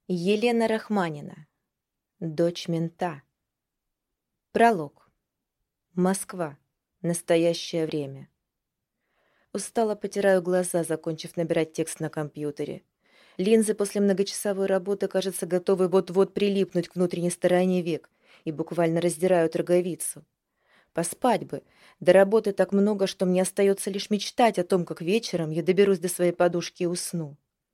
Елена Рахманина. Дочь мента. Пролог. Москва. Настоящее время. Устало потираю глаза, закончив набирать текст на компьютере. Линзы после многочасовой работы, кажется, готовы вот-вот прилипнуть к внутренней стороне век и буквально раздирают роговицу. Поспать бы. До работы так много, что мне остается лишь мечтать о том, как вечером я доберусь до своей подушки и усну.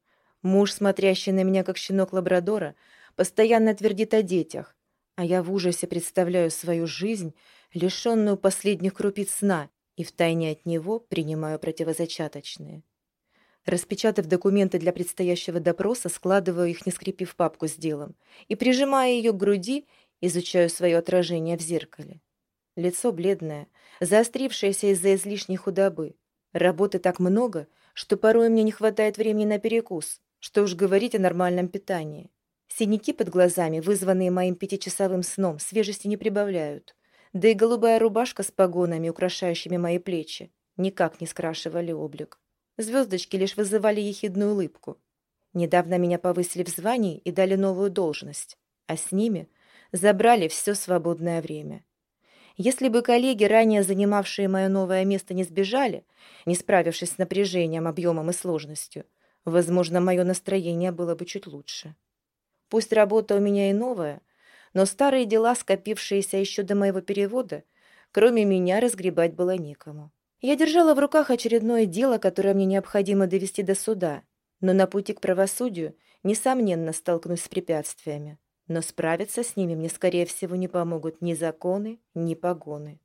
Муж, смотрящий на меня, как щенок лабрадора, постоянно твердит о детях, а я в ужасе представляю свою жизнь, лишенную последних крупиц сна, и втайне от него принимаю противозачаточные. Распечатав документы для предстоящего допроса, складываю их, не скрепив папку с делом, и, прижимая ее к груди, изучаю свое отражение в зеркале. Лицо бледное, заострившееся из-за излишней худобы. Работы так много, что порой мне не хватает времени на перекус. Что уж говорить о нормальном питании. Синяки под глазами, вызванные моим 5-часовым сном, свежести не прибавляют. Да и голубая рубашка с погонами, украшающими мои плечи, никак не скрашивали облик. Звездочки лишь вызывали ехидную улыбку. Недавно меня повысили в звании и дали новую должность, а с ними забрали все свободное время. Если бы коллеги, ранее занимавшие мое новое место, не сбежали, не справившись с напряжением, объемом и сложностью, возможно, мое настроение было бы чуть лучше. Пусть работа у меня и новая, но старые дела, скопившиеся еще до моего перевода, кроме меня разгребать было некому. Я держала в руках очередное дело, которое мне необходимо довести до суда, но на пути к правосудию, несомненно, столкнусь с препятствиями. Но справиться с ними мне, скорее всего, не помогут ни законы, ни погоны.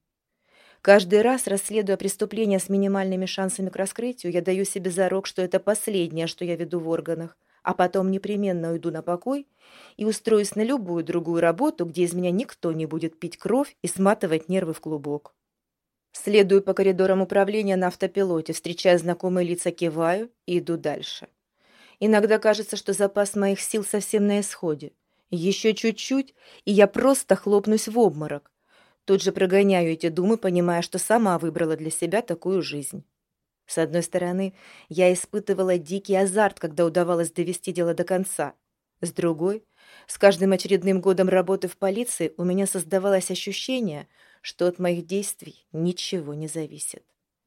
Каждый раз, расследуя преступления с минимальными шансами к раскрытию, я даю себе зарок, что это последнее, что я веду в органах, а потом непременно уйду на покой и устроюсь на любую другую работу, где из меня никто не будет пить кровь и сматывать нервы в клубок. Следую по коридорам управления на автопилоте, встречая знакомые лица, киваю и иду дальше. Иногда кажется, что запас моих сил совсем на исходе. Еще чуть-чуть, и я просто хлопнусь в обморок. Тут же прогоняю эти думы, понимая, что сама выбрала для себя такую жизнь. С одной стороны, я испытывала дикий азарт, когда удавалось довести дело до конца. С другой, с каждым очередным годом работы в полиции у меня создавалось ощущение, что от моих действий ничего не зависит.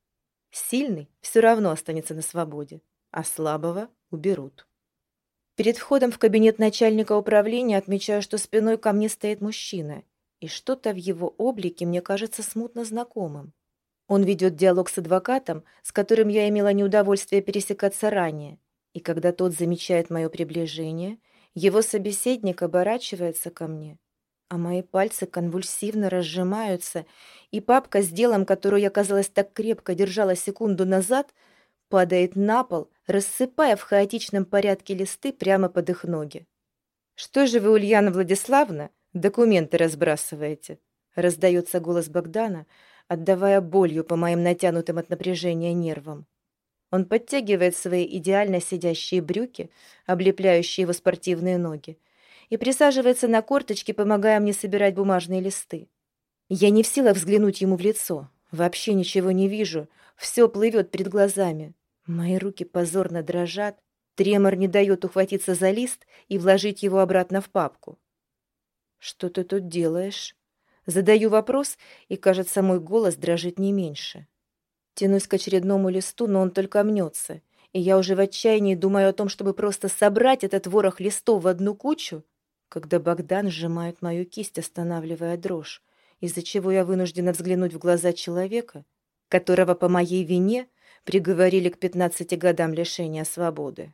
Сильный все равно останется на свободе, а слабого уберут. Перед входом в кабинет начальника управления отмечаю, что спиной ко мне стоит мужчина, и что-то в его облике мне кажется смутно знакомым. Он ведет диалог с адвокатом, с которым я имела неудовольствие пересекаться ранее, и когда тот замечает мое приближение, его собеседник оборачивается ко мне, а мои пальцы конвульсивно разжимаются, и папка с делом, которую я, казалось, так крепко держала секунду назад, падает на пол, рассыпая в хаотичном порядке листы прямо под их ноги. «Что же вы, Ульяна Владиславовна, документы разбрасываете?» Раздается голос Богдана, отдавая болью по моим натянутым от напряжения нервам. Он подтягивает свои идеально сидящие брюки, облепляющие его спортивные ноги, и присаживается на корточки, помогая мне собирать бумажные листы. Я не в силах взглянуть ему в лицо. Вообще ничего не вижу. Все плывет перед глазами. Мои руки позорно дрожат. Тремор не дает ухватиться за лист и вложить его обратно в папку. «Что ты тут делаешь?» Задаю вопрос, и, кажется, мой голос дрожит не меньше. Тянусь к очередному листу, но он только мнется, и я уже в отчаянии думаю о том, чтобы просто собрать этот ворох листов в одну кучу, когда Богдан сжимает мою кисть, останавливая дрожь, из-за чего я вынуждена взглянуть в глаза человека, которого по моей вине приговорили к 15 годам лишения свободы.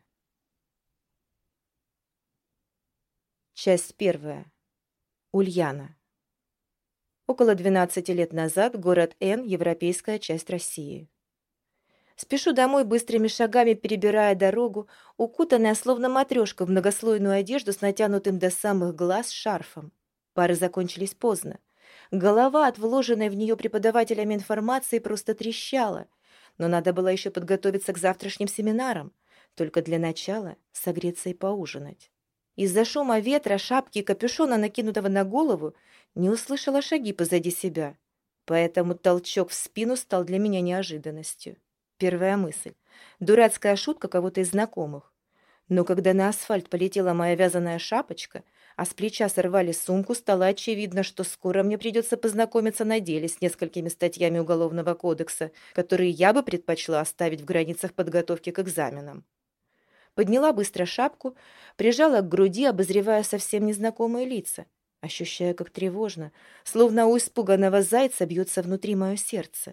Часть 1. Ульяна. Около 12 лет назад, город Н, европейская часть России. Спешу домой быстрыми шагами, перебирая дорогу, укутанная словно матрешка в многослойную одежду с натянутым до самых глаз шарфом. Пары закончились поздно. Голова от вложенной в нее преподавателями информации просто трещала, но надо было еще подготовиться к завтрашним семинарам, только для начала согреться и поужинать. Из-за шума ветра, шапки и капюшона, накинутого на голову, не услышала шаги позади себя, поэтому толчок в спину стал для меня неожиданностью. Первая мысль. Дурацкая шутка кого-то из знакомых. Но когда на асфальт полетела моя вязаная шапочка, а с плеча сорвали сумку, стало очевидно, что скоро мне придется познакомиться на деле с несколькими статьями Уголовного кодекса, которые я бы предпочла оставить в границах подготовки к экзаменам. Подняла быстро шапку, прижала к груди, обозревая совсем незнакомые лица, ощущая, как тревожно, словно у испуганного зайца бьется внутри мое сердце.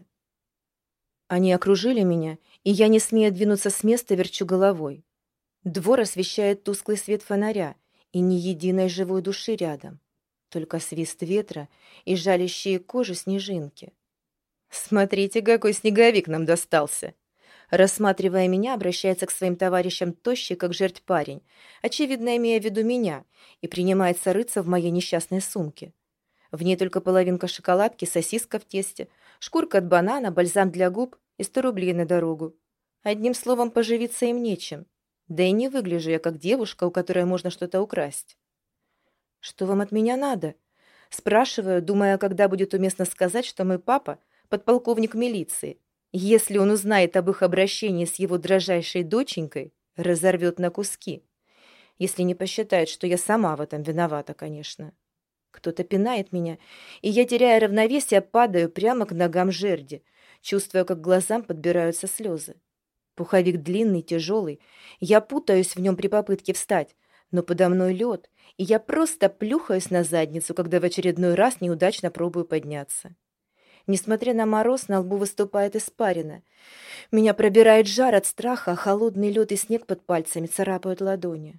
Они окружили меня, и я, не смея двинуться с места, верчу головой. Двор освещает тусклый свет фонаря, и ни единой живой души рядом, только свист ветра и жалящие кожу снежинки. «Смотрите, какой снеговик нам достался!» Рассматривая меня, обращается к своим товарищам тощий, как жерть парень, очевидно, имея в виду меня, и принимается рыться в моей несчастной сумке. В ней только половинка шоколадки, сосиска в тесте, шкурка от банана, бальзам для губ и 100 рублей на дорогу. Одним словом, поживиться им нечем. Да и не выгляжу я как девушка, у которой можно что-то украсть. «Что вам от меня надо?» Спрашиваю, думая, когда будет уместно сказать, что мой папа — подполковник милиции. Если он узнает об их обращении с его дрожайшей доченькой, разорвет на куски. Если не посчитает, что я сама в этом виновата, конечно. Кто-то пинает меня, и я, теряя равновесие, падаю прямо к ногам жерди, чувствуя, как к глазам подбираются слезы. Пуховик длинный, тяжелый. Я путаюсь в нем при попытке встать, но подо мной лед, и я просто плюхаюсь на задницу, когда в очередной раз неудачно пробую подняться. Несмотря на мороз, на лбу выступает испарина. Меня пробирает жар от страха, а холодный лед и снег под пальцами царапают ладони.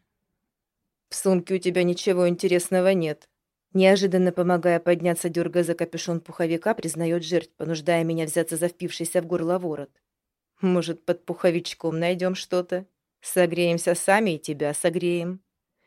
«В сумке у тебя ничего интересного нет», неожиданно помогая подняться, дергая за капюшон пуховика, признает жертв, понуждая меня взяться за впившийся в горло ворот. «Может, под пуховичком найдем что-то? Согреемся сами и тебя согреем».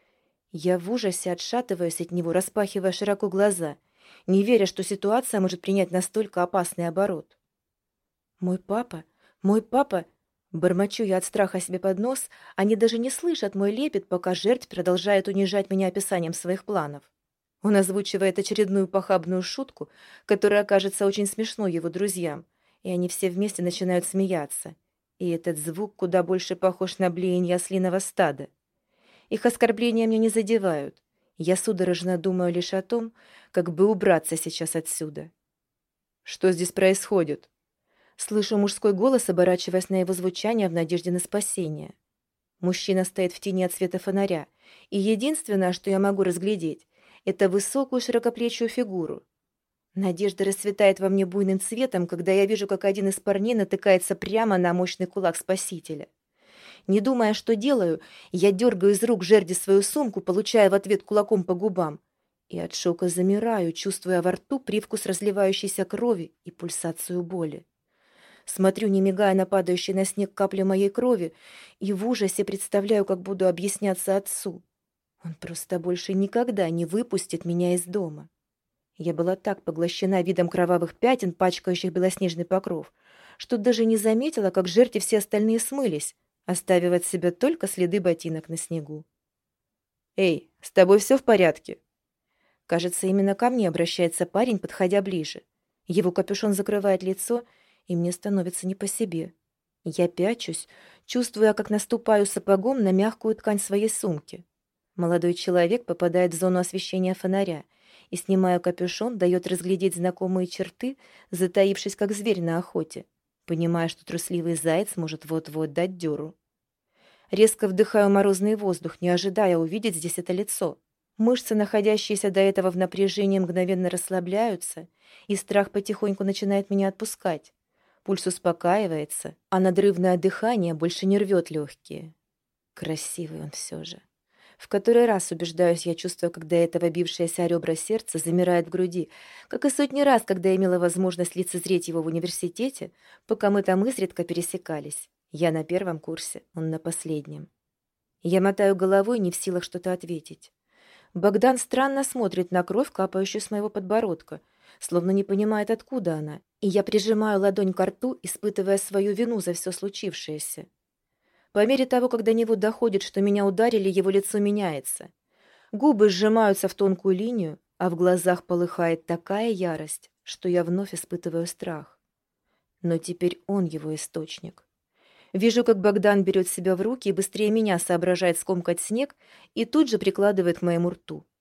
Я в ужасе отшатываюсь от него, распахивая широко глаза, не веря, что ситуация может принять настолько опасный оборот. «Мой папа? Мой папа?» Бормочу я от страха себе под нос, они даже не слышат мой лепет, пока жертв продолжает унижать меня описанием своих планов. Он озвучивает очередную похабную шутку, которая окажется очень смешной его друзьям, и они все вместе начинают смеяться. И этот звук куда больше похож на блеяние ослиного стада. Их оскорбления меня не задевают. Я судорожно думаю лишь о том, как бы убраться сейчас отсюда. «Что здесь происходит?» Слышу мужской голос, оборачиваясь на его звучание в надежде на спасение. Мужчина стоит в тени от света фонаря, и единственное, что я могу разглядеть, это высокую широкоплечую фигуру. Надежда расцветает во мне буйным цветом, когда я вижу, как один из парней натыкается прямо на мощный кулак спасителя. Не думая, что делаю, я дергаю из рук жерди свою сумку, получая в ответ кулаком по губам. И от шока замираю, чувствуя во рту привкус разливающейся крови и пульсацию боли. Смотрю, не мигая, на падающие на снег капли моей крови, и в ужасе представляю, как буду объясняться отцу. Он просто больше никогда не выпустит меня из дома. Я была так поглощена видом кровавых пятен, пачкающих белоснежный покров, что даже не заметила, как жертвы все остальные смылись, оставив от себя только следы ботинок на снегу. «Эй, с тобой все в порядке?» Кажется, именно ко мне обращается парень, подходя ближе. Его капюшон закрывает лицо, и мне становится не по себе. Я пячусь, чувствуя, как наступаю сапогом на мягкую ткань своей сумки. Молодой человек попадает в зону освещения фонаря и, снимая капюшон, дает разглядеть знакомые черты, затаившись, как зверь на охоте, понимая, что трусливый заяц может вот-вот дать дёру. Резко вдыхаю морозный воздух, не ожидая увидеть здесь это лицо. Мышцы, находящиеся до этого в напряжении, мгновенно расслабляются, и страх потихоньку начинает меня отпускать. Пульс успокаивается, а надрывное дыхание больше не рвет легкие. Красивый он все же. В который раз убеждаюсь я, чувствуя, как до этого бившееся о ребра сердце замирает в груди, как и сотни раз, когда имела возможность лицезреть его в университете, пока мы там изредка пересекались. Я на первом курсе, он на последнем. Я мотаю головой, не в силах что-то ответить. Богдан странно смотрит на кровь, капающую с моего подбородка, словно не понимает, откуда она, и я прижимаю ладонь к рту, испытывая свою вину за все случившееся. По мере того, как до него доходит, что меня ударили, его лицо меняется. Губы сжимаются в тонкую линию, а в глазах полыхает такая ярость, что я вновь испытываю страх. Но теперь он его источник. Вижу, как Богдан берет себя в руки и быстрее меня соображает скомкать снег и тут же прикладывает к моему рту.